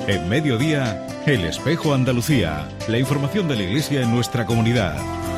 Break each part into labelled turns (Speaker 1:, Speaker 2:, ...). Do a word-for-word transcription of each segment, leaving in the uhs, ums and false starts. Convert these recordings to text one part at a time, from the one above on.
Speaker 1: En Mediodía, El Espejo Andalucía. La información de la Iglesia en nuestra comunidad.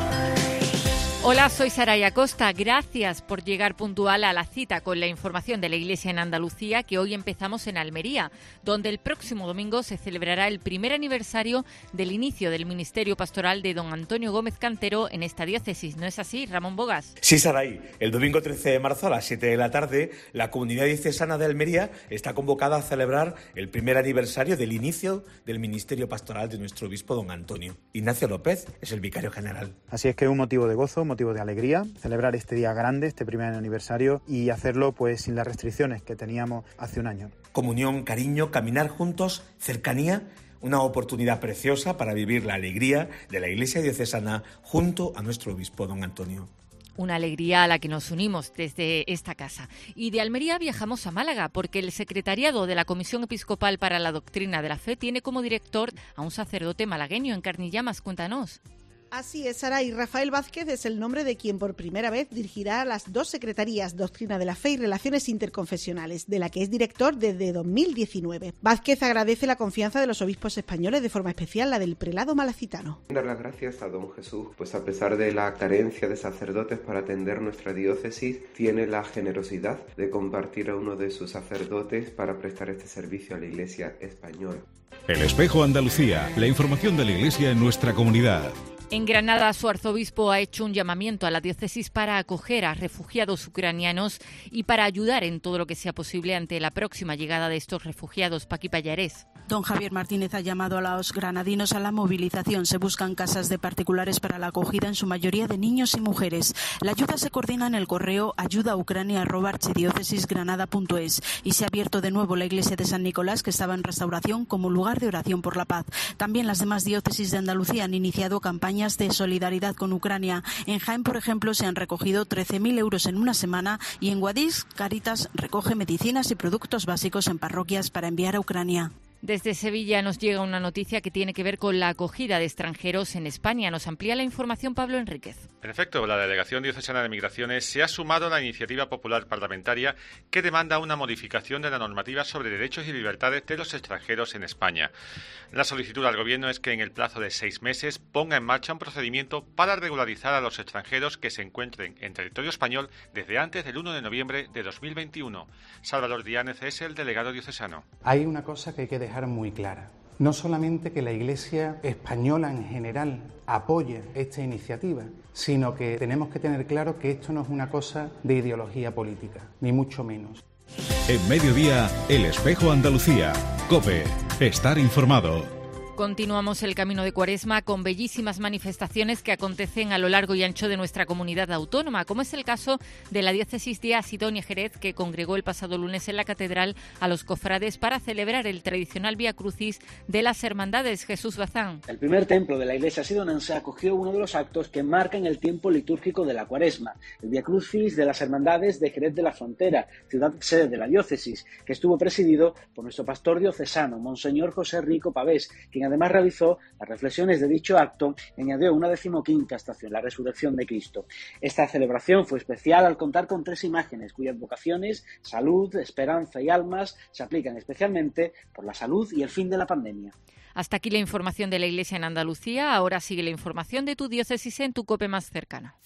Speaker 2: Hola, soy Saraya Costa. Gracias por llegar puntual a la cita con la información de la Iglesia en Andalucía, que hoy empezamos en Almería, donde el próximo domingo se celebrará el primer aniversario del inicio del ministerio pastoral de don Antonio Gómez Cantero en esta diócesis. ¿No es así, Ramón Bogas?
Speaker 3: Sí, Saray. El domingo trece de marzo a las siete de la tarde, la comunidad diocesana de Almería está convocada a celebrar el primer aniversario del inicio del ministerio pastoral de nuestro obispo don Antonio. Ignacio López es el vicario general.
Speaker 4: Así es que es un motivo de gozo, motivo de alegría, celebrar este día grande, este primer aniversario, y hacerlo pues sin las restricciones que teníamos hace un año.
Speaker 3: Comunión, cariño, caminar juntos, cercanía, una oportunidad preciosa para vivir la alegría de la Iglesia diocesana junto a nuestro obispo don Antonio.
Speaker 2: Una alegría a la que nos unimos desde esta casa. Y de Almería viajamos a Málaga, porque el secretariado de la Comisión Episcopal para la Doctrina de la Fe tiene como director a un sacerdote malagueño. En Carnillamas, cuéntanos.
Speaker 5: Así es, Sara, y Rafael Vázquez es el nombre de quien por primera vez dirigirá las dos secretarías, Doctrina de la Fe y Relaciones Interconfesionales, de la que es director desde dos mil diecinueve. Vázquez agradece la confianza de los obispos españoles, de forma especial la del prelado malacitano.
Speaker 6: Dar las gracias a don Jesús, pues a pesar de la carencia de sacerdotes para atender nuestra diócesis, tiene la generosidad de compartir a uno de sus sacerdotes para prestar este servicio a la Iglesia española.
Speaker 1: El Espejo Andalucía, la información de la Iglesia en nuestra comunidad.
Speaker 2: En Granada, su arzobispo ha hecho un llamamiento a la diócesis para acoger a refugiados ucranianos y para ayudar en todo lo que sea posible ante la próxima llegada de estos refugiados. Paqui Pallarés.
Speaker 7: Don Javier Martínez ha llamado a los granadinos a la movilización. Se buscan casas de particulares para la acogida, en su mayoría de niños y mujeres. La ayuda se coordina en el correo ayudaucrania arroba archidiócesisgranada punto es y se ha abierto de nuevo la iglesia de San Nicolás, que estaba en restauración, como lugar de oración por la paz. También las demás diócesis de Andalucía han iniciado campañas de solidaridad con Ucrania. En Jaén, por ejemplo, se han recogido trece mil euros en una semana, y en Guadix, Cáritas recoge medicinas y productos básicos en parroquias para enviar a Ucrania.
Speaker 2: Desde Sevilla nos llega una noticia que tiene que ver con la acogida de extranjeros en España. Nos amplía la información Pablo Enríquez.
Speaker 8: En efecto, la Delegación Diocesana de Migraciones se ha sumado a la iniciativa popular parlamentaria que demanda una modificación de la normativa sobre derechos y libertades de los extranjeros en España. La solicitud al Gobierno es que en el plazo de seis meses ponga en marcha un procedimiento para regularizar a los extranjeros que se encuentren en territorio español desde antes del uno de noviembre de dos mil veintiuno. Salvador Diánez es el delegado diocesano.
Speaker 9: Hay una cosa que hay que dejar muy clara. No solamente que la Iglesia española en general apoye esta iniciativa, sino que tenemos que tener claro que esto no es una cosa de ideología política, ni mucho menos.
Speaker 1: En Mediodía, El Espejo Andalucía. COPE. Estar informado.
Speaker 2: Continuamos el camino de Cuaresma con bellísimas manifestaciones que acontecen a lo largo y ancho de nuestra comunidad autónoma, como es el caso de la diócesis de Asidonia Jerez, que congregó el pasado lunes en la catedral a los cofrades para celebrar el tradicional Vía Crucis de las Hermandades. Jesús Bazán.
Speaker 10: El primer templo de la iglesia asidonense acogió uno de los actos que marcan el tiempo litúrgico de la Cuaresma, el Vía Crucis de las Hermandades de Jerez de la Frontera, ciudad sede de la diócesis, que estuvo presidido por nuestro pastor diocesano, Monseñor José Rico Pavés, quien además realizó las reflexiones de dicho acto y añadió una decimoquinta estación, la resurrección de Cristo. Esta celebración fue especial al contar con tres imágenes cuyas vocaciones, salud, esperanza y almas, se aplican especialmente por la salud y el fin de la pandemia.
Speaker 2: Hasta aquí la información de la Iglesia en Andalucía. Ahora sigue la información de tu diócesis en tu COPE más cercana.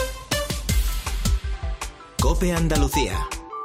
Speaker 11: COPE Andalucía.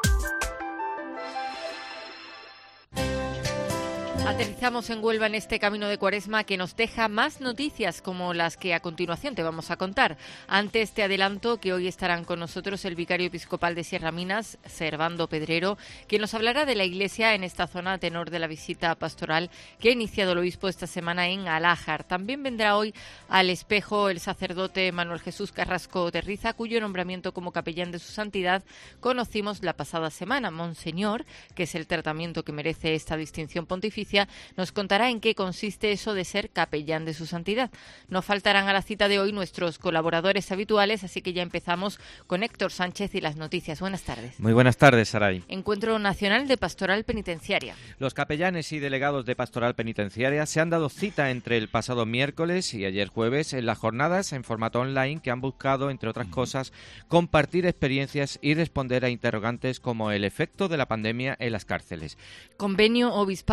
Speaker 2: Aterrizamos en Huelva en este camino de Cuaresma que nos deja más noticias como las que a continuación te vamos a contar. Antes te adelanto que hoy estarán con nosotros el vicario episcopal de Sierra Minas, Servando Pedrero, quien nos hablará de la iglesia en esta zona a tenor de la visita pastoral que ha iniciado el obispo esta semana en Alájar. También vendrá hoy al Espejo el sacerdote Manuel Jesús Carrasco Terriza, cuyo nombramiento como capellán de su santidad conocimos la pasada semana. Monseñor, que es el tratamiento que merece esta distinción pontificia, nos contará en qué consiste eso de ser capellán de su santidad. No faltarán a la cita de hoy nuestros colaboradores habituales, así que ya empezamos con Héctor Sánchez y las noticias. Buenas tardes.
Speaker 12: Muy buenas tardes, Saray.
Speaker 2: Encuentro Nacional de Pastoral Penitenciaria.
Speaker 12: Los capellanes y delegados de Pastoral Penitenciaria se han dado cita entre el pasado miércoles y ayer jueves en las jornadas en formato online que han buscado, entre otras cosas, compartir experiencias y responder a interrogantes como el efecto de la pandemia en las cárceles.
Speaker 2: Convenio Obispado Universitario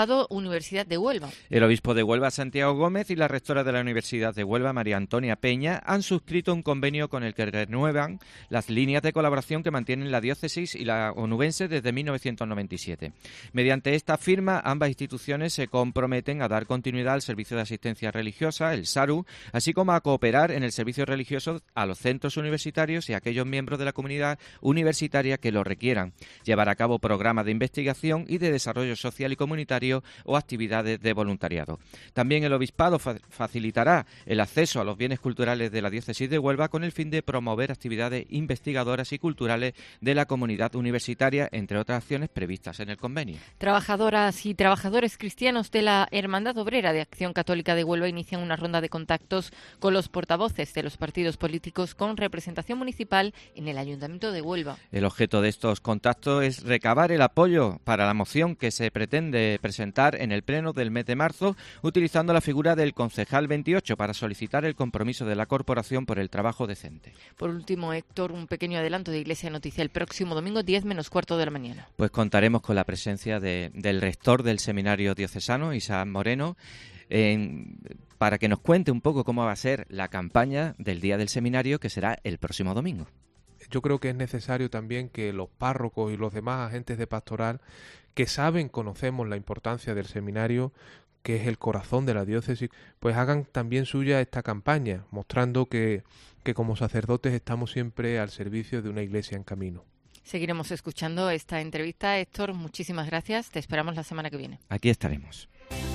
Speaker 2: Universidad de Huelva.
Speaker 12: El obispo de Huelva, Santiago Gómez, y la rectora de la Universidad de Huelva, María Antonia Peña, han suscrito un convenio con el que renuevan las líneas de colaboración que mantienen la diócesis y la onubense desde mil novecientos noventa y siete. Mediante esta firma, ambas instituciones se comprometen a dar continuidad al servicio de asistencia religiosa, el SARU, así como a cooperar en el servicio religioso a los centros universitarios y a aquellos miembros de la comunidad universitaria que lo requieran, llevar a cabo programas de investigación y de desarrollo social y comunitario o actividades de voluntariado. También el obispado fa- facilitará el acceso a los bienes culturales de la diócesis de Huelva con el fin de promover actividades investigadoras y culturales de la comunidad universitaria, entre otras acciones previstas en el convenio.
Speaker 2: Trabajadoras y trabajadores cristianos de la Hermandad Obrera de Acción Católica de Huelva inician una ronda de contactos con los portavoces de los partidos políticos con representación municipal en el Ayuntamiento de Huelva.
Speaker 12: El objeto de estos contactos es recabar el apoyo para la moción que se pretende presentar en el pleno del mes de marzo, utilizando la figura del concejal veintiocho para solicitar el compromiso de la corporación por el trabajo decente.
Speaker 2: Por último, Héctor, un pequeño adelanto de Iglesia Noticia el próximo domingo, diez menos cuarto de la mañana.
Speaker 12: Pues contaremos con la presencia de, del rector del Seminario Diocesano, Isaac Moreno, en, para que nos cuente un poco cómo va a ser la campaña del Día del Seminario, que será el próximo domingo.
Speaker 13: Yo creo que es necesario también que los párrocos y los demás agentes de pastoral que saben, conocemos la importancia del seminario, que es el corazón de la diócesis, pues hagan también suya esta campaña, mostrando que, que como sacerdotes estamos siempre al servicio de una iglesia en camino.
Speaker 2: Seguiremos escuchando esta entrevista. Héctor, muchísimas gracias. Te esperamos la semana que viene.
Speaker 12: Aquí estaremos.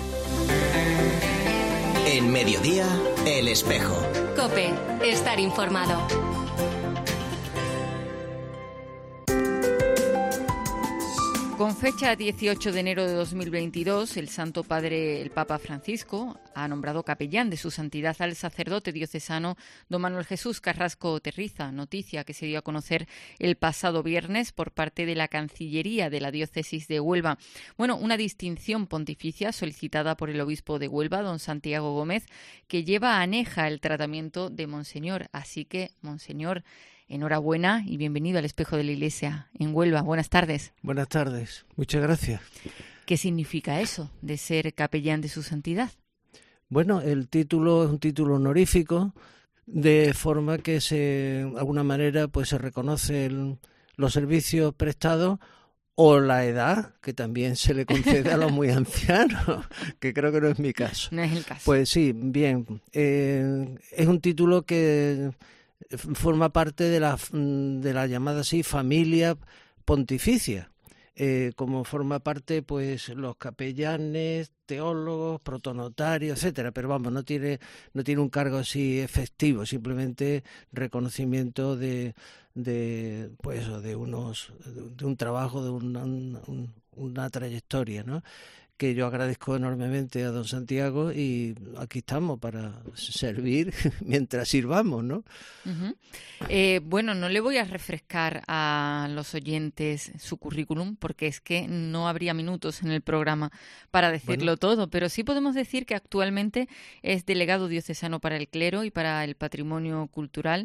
Speaker 11: En Mediodía, El Espejo.
Speaker 14: COPE, estar informado.
Speaker 2: Con fecha dieciocho de enero de dos mil veintidós, el Santo Padre, el Papa Francisco, ha nombrado capellán de su santidad al sacerdote diocesano don Manuel Jesús Carrasco Terriza, noticia que se dio a conocer el pasado viernes por parte de la Cancillería de la Diócesis de Huelva. Bueno, una distinción pontificia solicitada por el obispo de Huelva, don Santiago Gómez, que lleva aneja el tratamiento de Monseñor. Así que, Monseñor, enhorabuena y bienvenido al Espejo de la Iglesia en Huelva. Buenas tardes.
Speaker 15: Buenas tardes. Muchas gracias.
Speaker 2: ¿Qué significa eso de ser capellán de su santidad?
Speaker 15: Bueno, el título es un título honorífico, de forma que se, de alguna manera, pues se reconocen los servicios prestados o la edad, que también se le concede a los muy ancianos, que creo que no es mi caso.
Speaker 2: No es el caso.
Speaker 15: Pues sí, bien. Eh, es un título que forma parte de la, de la llamada así familia pontificia, eh, como forma parte pues los capellanes, teólogos, protonotarios, etcétera, pero vamos, no tiene no tiene un cargo así efectivo, simplemente reconocimiento de de pues de unos de un trabajo, de una, un, una trayectoria, ¿no? Que yo agradezco enormemente a don Santiago y aquí estamos para servir mientras sirvamos, ¿no?
Speaker 2: Uh-huh. Eh, bueno, no le voy a refrescar a los oyentes su currículum porque es que no habría minutos en el programa para decirlo bueno. todo, pero sí podemos decir que actualmente es delegado diocesano para el clero y para el patrimonio cultural.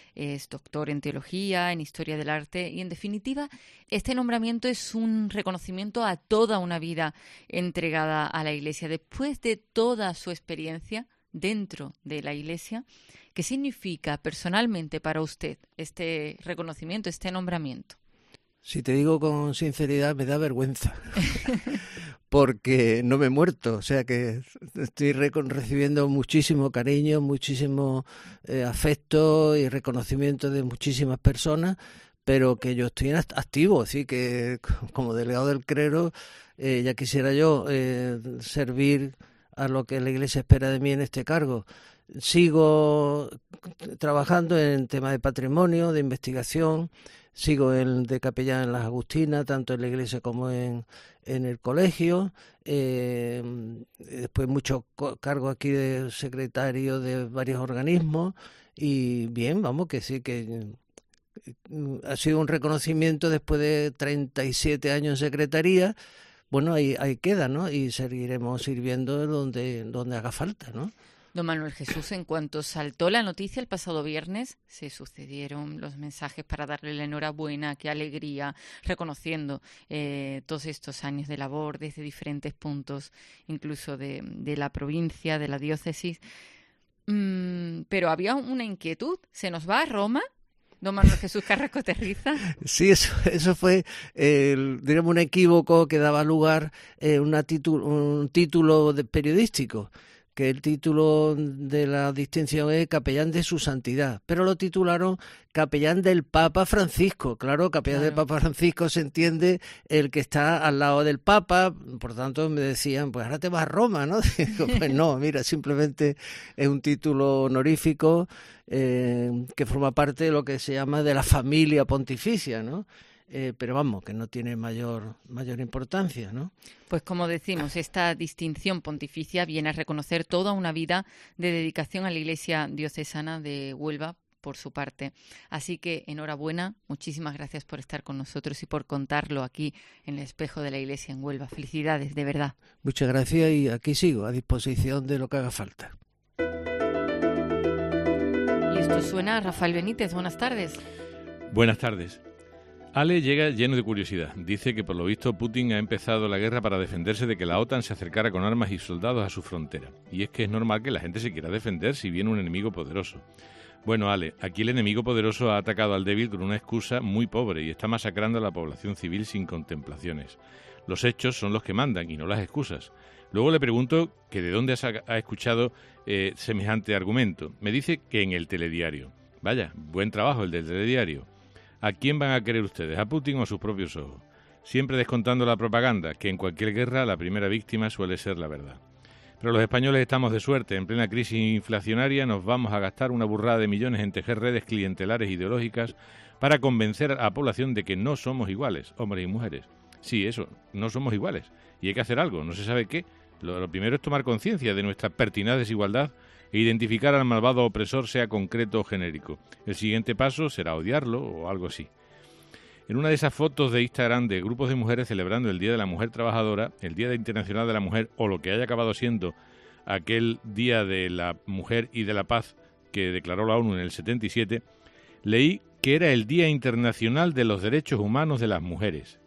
Speaker 2: Es doctor en teología, en historia del arte y, en definitiva, este nombramiento es un reconocimiento a toda una vida entregada a la Iglesia. Después de toda su experiencia dentro de la Iglesia, ¿qué significa personalmente para usted este reconocimiento, este nombramiento?
Speaker 15: Si te digo con sinceridad, me da vergüenza, porque no me he muerto, o sea que estoy recibiendo muchísimo cariño, muchísimo eh, afecto y reconocimiento de muchísimas personas, pero que yo estoy activo, así que como delegado del clero eh, ya quisiera yo eh, servir a lo que la Iglesia espera de mí en este cargo. Sigo trabajando en temas de patrimonio, de investigación. Sigo el de capellán en las Agustinas, tanto en la iglesia como en, en el colegio. Eh, después mucho cargo aquí de secretario de varios organismos. Y bien, vamos, que sí, que ha sido un reconocimiento después de treinta y siete años en secretaría. Bueno, ahí, ahí queda, ¿no? Y seguiremos sirviendo donde, donde haga falta, ¿no?
Speaker 2: Don Manuel Jesús, en cuanto saltó la noticia el pasado viernes, se sucedieron los mensajes para darle la enhorabuena, qué alegría, reconociendo eh, todos estos años de labor desde diferentes puntos, incluso de, de la provincia, de la diócesis. Mm, pero había una inquietud, ¿se nos va a Roma? Don Manuel Jesús Carrasco Terriza.
Speaker 15: Sí, eso, eso fue, eh, digamos, un equívoco que daba lugar a eh, una titu- un título de periodístico, que el título de la distinción es Capellán de su Santidad, pero lo titularon Capellán del Papa Francisco. Claro, Capellán claro. del Papa Francisco se entiende el que está al lado del Papa, por tanto me decían, pues ahora te vas a Roma, ¿no? Digo, pues no, mira, simplemente es un título honorífico eh, que forma parte de lo que se llama de la familia pontificia, ¿no? Eh, pero vamos, que no tiene mayor mayor importancia, ¿no?
Speaker 2: Pues como decimos, esta distinción pontificia viene a reconocer toda una vida de dedicación a la Iglesia diocesana de Huelva por su parte. Así que enhorabuena, muchísimas gracias por estar con nosotros y por contarlo aquí en el Espejo de la Iglesia en Huelva. Felicidades, de verdad.
Speaker 15: Muchas gracias y aquí sigo, a disposición de lo que haga falta.
Speaker 2: Y esto suena a Rafael Benítez. Buenas tardes.
Speaker 16: Buenas tardes. Ale llega lleno de curiosidad. Dice que por lo visto Putin ha empezado la guerra para defenderse de que la OTAN se acercara con armas y soldados a su frontera. Y es que es normal que la gente se quiera defender si viene un enemigo poderoso. Bueno, Ale, aquí el enemigo poderoso ha atacado al débil con una excusa muy pobre y está masacrando a la población civil sin contemplaciones. Los hechos son los que mandan y no las excusas. Luego le pregunto que de dónde ha escuchado eh, semejante argumento. Me dice que en el telediario. Vaya, buen trabajo el del telediario. ¿A quién van a querer ustedes? ¿A Putin o a sus propios ojos? Siempre descontando la propaganda, que en cualquier guerra la primera víctima suele ser la verdad. Pero los españoles estamos de suerte. En plena crisis inflacionaria nos vamos a gastar una burrada de millones en tejer redes clientelares ideológicas para convencer a la población de que no somos iguales, hombres y mujeres. Sí, eso, no somos iguales. Y hay que hacer algo, no se sabe qué. Lo, lo primero es tomar conciencia de nuestra pertinaz desigualdad e identificar al malvado opresor, sea concreto o genérico. El siguiente paso será odiarlo o algo así. En una de esas fotos de Instagram de grupos de mujeres celebrando el Día de la Mujer Trabajadora, el Día Internacional de la Mujer, o lo que haya acabado siendo aquel Día de la Mujer y de la Paz que declaró la ONU en el setenta y siete, leí que era el Día Internacional de los Derechos Humanos de las Mujeres.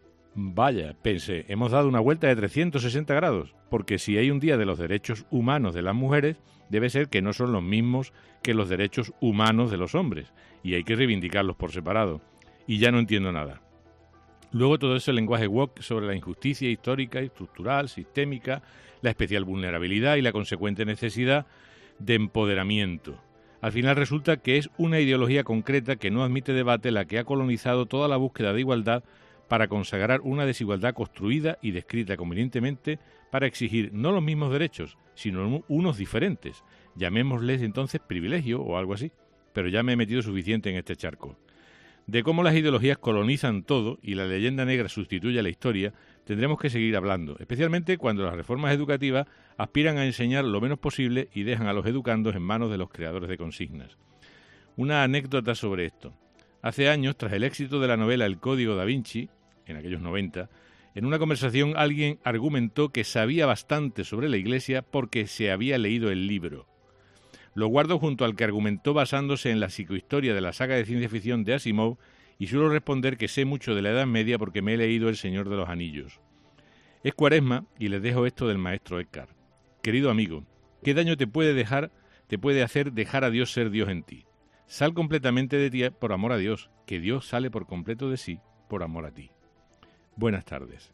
Speaker 16: Vaya, pensé, hemos dado una vuelta de trescientos sesenta grados, porque si hay un Día de los Derechos Humanos de las Mujeres, debe ser que no son los mismos que los derechos humanos de los hombres, y hay que reivindicarlos por separado. Y ya no entiendo nada. Luego todo ese lenguaje woke sobre la injusticia histórica, estructural, sistémica, la especial vulnerabilidad y la consecuente necesidad de empoderamiento. Al final resulta que es una ideología concreta que no admite debate la que ha colonizado toda la búsqueda de igualdad para consagrar una desigualdad construida y descrita convenientemente para exigir no los mismos derechos, sino unos diferentes. Llamémosles entonces privilegio o algo así, pero ya me he metido suficiente en este charco. De cómo las ideologías colonizan todo y la leyenda negra sustituye a la historia, tendremos que seguir hablando, especialmente cuando las reformas educativas aspiran a enseñar lo menos posible y dejan a los educandos en manos de los creadores de consignas. Una anécdota sobre esto. Hace años, tras el éxito de la novela El Código da Vinci, en aquellos noventa, en una conversación alguien argumentó que sabía bastante sobre la Iglesia porque se había leído el libro. Lo guardo junto al que argumentó basándose en la psicohistoria de la saga de ciencia ficción de Asimov y suelo responder que sé mucho de la Edad Media porque me he leído El Señor de los Anillos. Es Cuaresma y les dejo esto del maestro Eckhart. Querido amigo, ¿qué daño te puede dejar, te puede hacer dejar a Dios ser Dios en ti? Sal completamente de ti por amor a Dios, que Dios sale por completo de sí por amor a ti. Buenas tardes.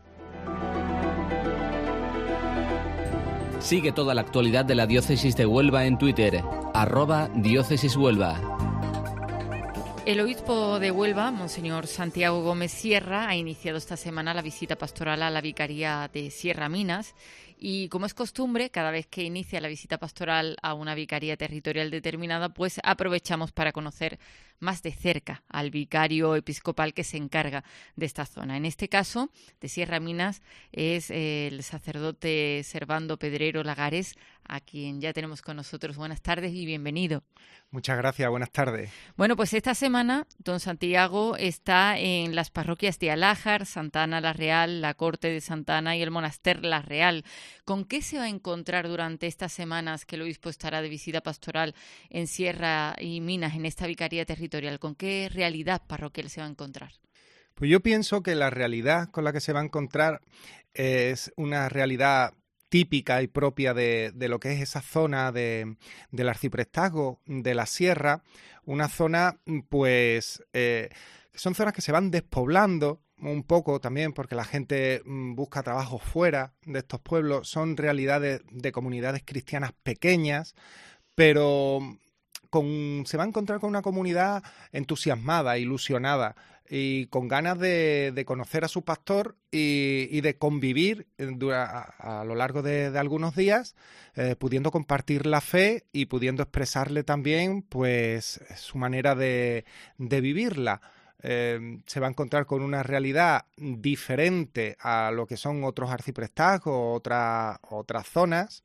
Speaker 17: Sigue toda la actualidad de la Diócesis de Huelva en Twitter, arroba Diócesis Huelva.
Speaker 2: El obispo de Huelva, Monseñor Santiago Gómez Sierra, ha iniciado esta semana la visita pastoral a la vicaría de Sierra Minas y, como es costumbre, cada vez que inicia la visita pastoral a una vicaría territorial determinada, pues aprovechamos para conocer más de cerca al vicario episcopal que se encarga de esta zona. En este caso, de Sierra Minas, es el sacerdote Servando Pedrero Lagares, a quien ya tenemos con nosotros. Buenas tardes y bienvenido.
Speaker 18: Muchas gracias, buenas tardes.
Speaker 2: Bueno, pues esta semana don Santiago está en las parroquias de Alájar, Santa Ana la Real, la Corte de Santa Ana y el Monaster la Real. ¿Con qué se va a encontrar durante estas semanas que el obispo estará de visita pastoral en Sierra y Minas, en esta vicaría territorial? ¿Con qué realidad parroquial se va a encontrar?
Speaker 18: Pues yo pienso que la realidad con la que se va a encontrar es una realidad típica y propia de, de lo que es esa zona de, del arciprestazgo de la Sierra, una zona, pues, eh, son zonas que se van despoblando un poco también porque la gente busca trabajo fuera de estos pueblos, son realidades de comunidades cristianas pequeñas, pero con, se va a encontrar con una comunidad entusiasmada, ilusionada, y con ganas de, de conocer a su pastor y, y de convivir a, a lo largo de, de algunos días, eh, pudiendo compartir la fe y pudiendo expresarle también pues su manera de, de vivirla. Eh, se va a encontrar con una realidad diferente a lo que son otros arciprestazgos o otra, otras zonas.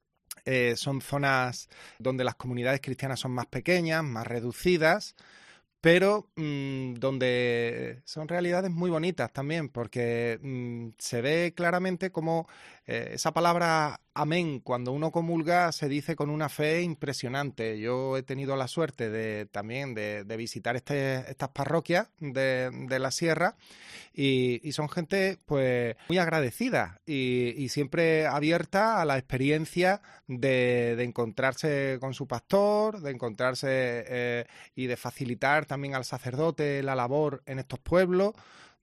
Speaker 18: Eh, son zonas donde las comunidades cristianas son más pequeñas, más reducidas, pero mmm, donde son realidades muy bonitas también, porque mmm, se ve claramente cómo eh, esa palabra amén, cuando uno comulga, se dice con una fe impresionante. Yo he tenido la suerte de también de, de visitar este, estas parroquias de, de la Sierra y, y son gente pues muy agradecida y, y siempre abierta a la experiencia de, de encontrarse con su pastor, de encontrarse eh, y de facilitar también al sacerdote la labor en estos pueblos,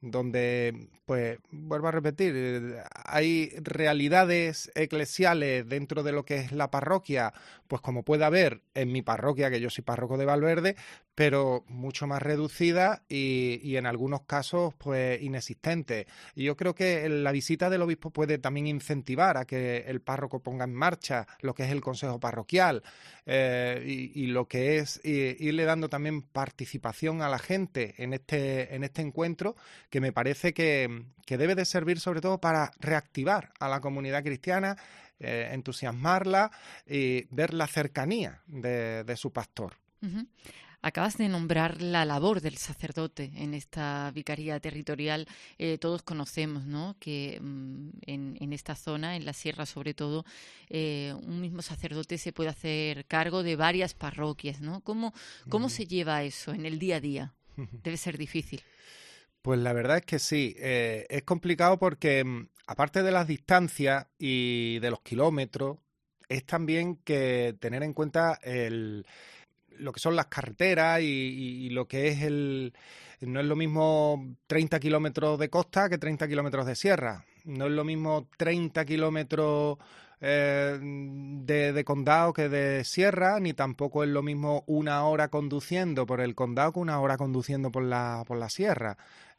Speaker 18: donde, pues, vuelvo a repetir, hay realidades eclesiales dentro de lo que es la parroquia, pues como puede haber en mi parroquia, que yo soy párroco de Valverde, pero mucho más reducida y, y en algunos casos, pues, inexistente. Y yo creo que la visita del obispo puede también incentivar a que el párroco ponga en marcha lo que es el consejo parroquial eh, y, y lo que es y, irle dando también participación a la gente en este, en este encuentro, que me parece que, que debe de servir sobre todo para reactivar a la comunidad cristiana, eh, entusiasmarla y ver la cercanía de, de su pastor.
Speaker 2: Uh-huh. Acabas de nombrar la labor del sacerdote en esta vicaría territorial. Eh, todos conocemos, ¿no?, que mm, en, en esta zona, en la sierra sobre todo, eh, un mismo sacerdote se puede hacer cargo de varias parroquias, ¿no? ¿Cómo, cómo mm. se lleva eso en el día a día? Debe ser difícil.
Speaker 18: Pues la verdad es que sí, eh, es complicado porque aparte de las distancias y de los kilómetros, es también que tener en cuenta el, lo que son las carreteras y, y, y lo que es el... No es lo mismo treinta kilómetros de costa que treinta kilómetros de sierra, no es lo mismo treinta kilómetros eh, de, de condado que de sierra, ni tampoco es lo mismo una hora conduciendo por el condado que una hora conduciendo por la, por la sierra.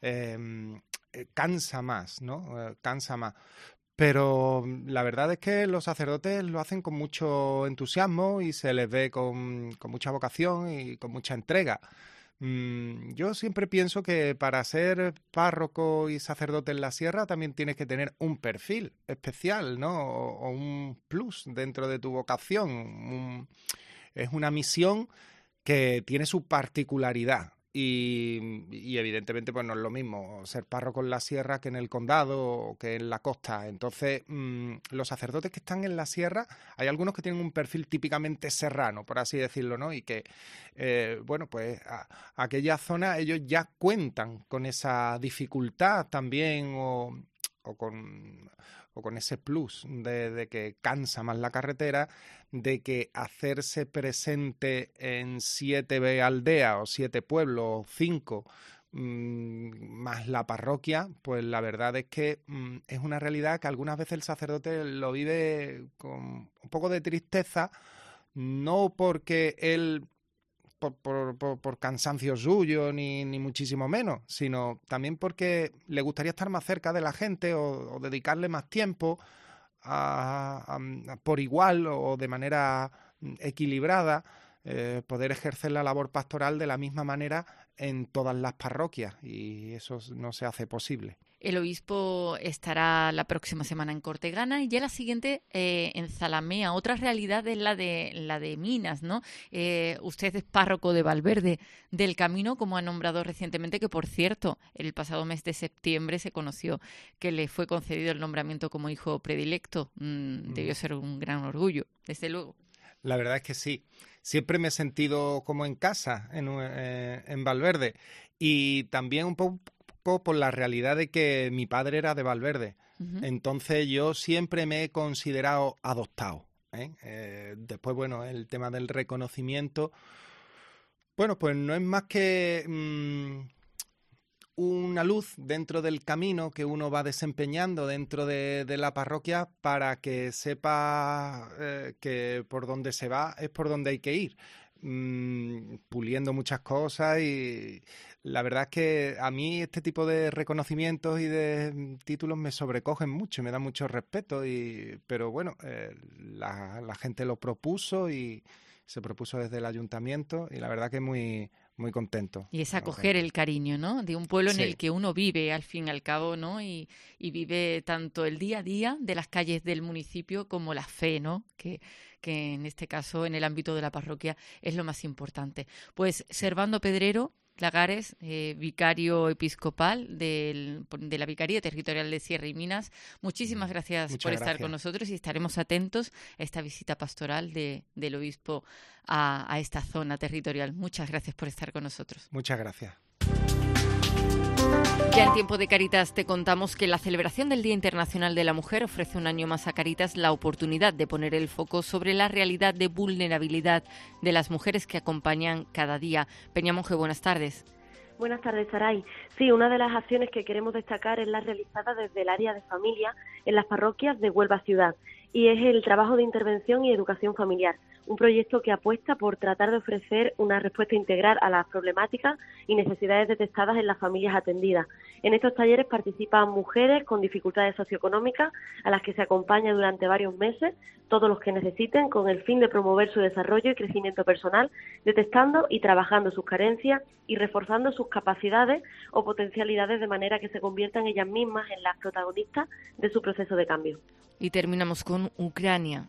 Speaker 18: Eh, cansa más, ¿no? Eh, cansa más. Pero la verdad es que los sacerdotes lo hacen con mucho entusiasmo y se les ve con, con mucha vocación y con mucha entrega. Mm, yo siempre pienso que para ser párroco y sacerdote en la sierra también tienes que tener un perfil especial, ¿no? O, o un plus dentro de tu vocación. Un, es una misión que tiene su particularidad. Y, y evidentemente pues no es lo mismo ser párroco en la sierra que en el condado o que en la costa. Entonces mmm, los sacerdotes que están en la sierra, hay algunos que tienen un perfil típicamente serrano, por así decirlo, ¿no? Y que, eh, bueno, pues a, a aquella zona ellos ya cuentan con esa dificultad también o, o con... o con ese plus de, de que cansa más la carretera, de que hacerse presente en siete aldeas o siete pueblos o cinco mmm, más la parroquia, pues la verdad es que mmm, es una realidad que algunas veces el sacerdote lo vive con un poco de tristeza, no porque él... Por, por, por, por cansancio suyo, ni, ni muchísimo menos, sino también porque le gustaría estar más cerca de la gente o, o dedicarle más tiempo a, a, a, por igual o de manera equilibrada, eh, poder ejercer la labor pastoral de la misma manera en todas las parroquias, y eso no se hace posible.
Speaker 2: El obispo estará la próxima semana en Cortegana y ya la siguiente eh, en Zalamea. Otra realidad es la de la de Minas, ¿no? Eh, usted es párroco de Valverde del Camino, como ha nombrado recientemente, que por cierto, el pasado mes de septiembre se conoció que le fue concedido el nombramiento como hijo predilecto. Mm, debió ser un gran orgullo, desde luego.
Speaker 18: La verdad es que sí. Siempre me he sentido como en casa en, eh, en Valverde y también un poco por la realidad de que mi padre era de Valverde. Uh-huh. Entonces yo siempre me he considerado adoptado, ¿eh? Eh, después, bueno, el tema del reconocimiento, bueno, pues no es más que mmm, una luz dentro del camino que uno va desempeñando dentro de, de la parroquia para que sepa eh, que por donde se va es por donde hay que ir, mm, puliendo muchas cosas, y la verdad es que a mí este tipo de reconocimientos y de títulos me sobrecogen mucho, me da mucho respeto, y, pero bueno, eh, la, la gente lo propuso y se propuso desde el ayuntamiento y la verdad que es muy... muy contento.
Speaker 2: Y es acoger el cariño, ¿no? De un pueblo
Speaker 18: sí.
Speaker 2: en el que uno vive, al fin y al cabo, ¿no? Y, y vive tanto el día a día de las calles del municipio como la fe, ¿no? Que, que en este caso, en el ámbito de la parroquia, es lo más importante. Pues Servando Pedrero Lagares, eh, vicario episcopal del, de la Vicaría Territorial de Sierra y Minas, muchísimas gracias
Speaker 18: Muchas
Speaker 2: por estar
Speaker 18: gracias.
Speaker 2: con nosotros y estaremos atentos a esta visita pastoral de, del obispo a, a esta zona territorial. Muchas gracias por estar con nosotros.
Speaker 18: Muchas gracias.
Speaker 2: Ya en Tiempo de Caritas te contamos que la celebración del Día Internacional de la Mujer ofrece un año más a Caritas la oportunidad de poner el foco sobre la realidad de vulnerabilidad de las mujeres que acompañan cada día. Peña Monge, buenas tardes.
Speaker 19: Buenas tardes, Saray. Sí, una de las acciones que queremos destacar es la realizada desde el área de familia en las parroquias de Huelva Ciudad, y es el trabajo de intervención y educación familiar, un proyecto que apuesta por tratar de ofrecer una respuesta integral a las problemáticas y necesidades detectadas en las familias atendidas. En estos talleres participan mujeres con dificultades socioeconómicas a las que se acompaña durante varios meses, todos los que necesiten, con el fin de promover su desarrollo y crecimiento personal, detectando y trabajando sus carencias y reforzando sus capacidades o potencialidades de manera que se conviertan ellas mismas en las protagonistas de su proceso de cambio.
Speaker 2: Y terminamos con Ucrania.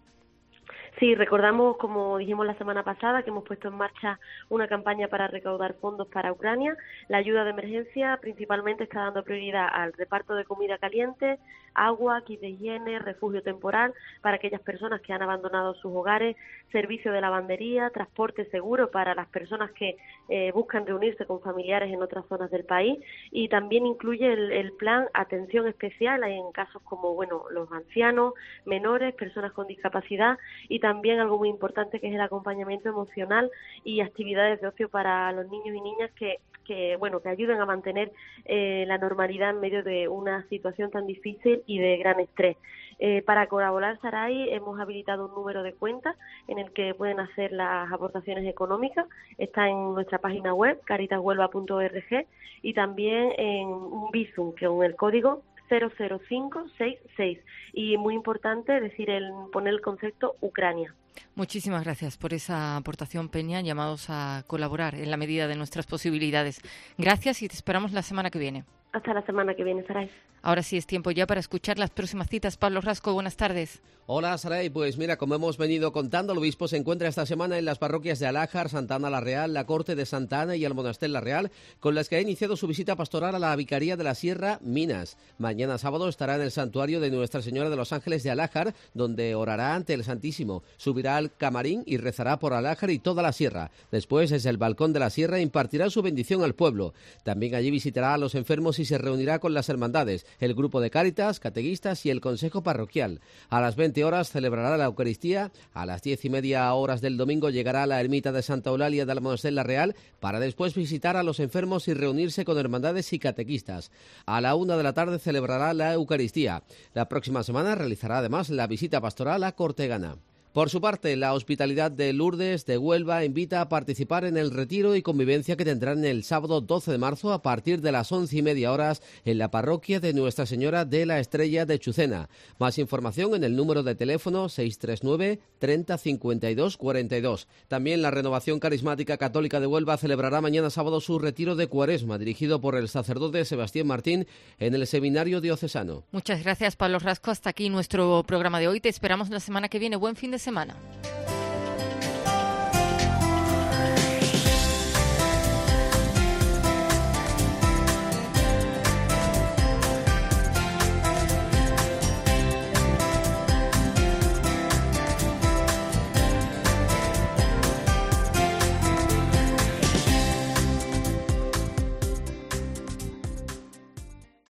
Speaker 19: Sí, recordamos, como dijimos la semana pasada, que hemos puesto en marcha una campaña para recaudar fondos para Ucrania. La ayuda de emergencia principalmente está dando prioridad al reparto de comida caliente, agua, kit de higiene, refugio temporal para aquellas personas que han abandonado sus hogares, servicio de lavandería, transporte seguro para las personas que eh, buscan reunirse con familiares en otras zonas del país, y también incluye el, el plan atención especial en casos como, bueno, los ancianos, menores, personas con discapacidad, y también algo muy importante que es el acompañamiento emocional y actividades de ocio para los niños y niñas que, que bueno, que ayuden a mantener eh, la normalidad en medio de una situación tan difícil y de gran estrés. Eh, para colaborar, Saray, hemos habilitado un número de cuenta en el que pueden hacer las aportaciones económicas. Está en nuestra página web, caritas huelva punto org, y también en un Bizum, que con el código cero cero cinco seis seis, y muy importante decir el poner el concepto Ucrania.
Speaker 2: Muchísimas gracias por esa aportación, Peña, llamados a colaborar en la medida de nuestras posibilidades. Gracias y te esperamos la semana que viene.
Speaker 19: Hasta la semana que viene, Saray.
Speaker 2: Ahora sí es tiempo ya para escuchar las próximas citas. Pablo Rasco, buenas tardes.
Speaker 20: Hola, Saray. Pues mira, como hemos venido contando, el obispo se encuentra esta semana en las parroquias de Alájar, Santa Ana la Real, la Corte de Santa Ana y el Monaster la Real, con las que ha iniciado su visita pastoral a la Vicaría de la Sierra, Minas. Mañana sábado estará en el santuario de Nuestra Señora de los Ángeles de Alájar, donde orará ante el Santísimo. Subirá al camarín y rezará por Alájar y toda la sierra. Después, desde el balcón de la sierra, impartirá su bendición al pueblo. También allí visitará a los enfermos y se reunirá con las hermandades, el grupo de Cáritas, catequistas y el consejo parroquial. A las veinte horas celebrará la Eucaristía. A las diez y media horas del domingo llegará a la ermita de Santa Eulalia del Monaster la Real para después visitar a los enfermos y reunirse con hermandades y catequistas. A la una de la tarde celebrará la Eucaristía. La próxima semana realizará además la visita pastoral a Cortegana. Por su parte, la Hospitalidad de Lourdes de Huelva invita a participar en el retiro y convivencia que tendrán el sábado doce de marzo a partir de las once y media horas en la parroquia de Nuestra Señora de la Estrella de Chucena. Más información en el número de teléfono seis tres nueve treinta cincuenta y dos cuarenta y dos. También la Renovación Carismática Católica de Huelva celebrará mañana sábado su retiro de Cuaresma, dirigido por el sacerdote Sebastián Martín en el Seminario Diocesano.
Speaker 2: Muchas gracias, Pablo Rasco. Hasta aquí nuestro programa de hoy. Te esperamos la semana que viene. Buen fin de semana.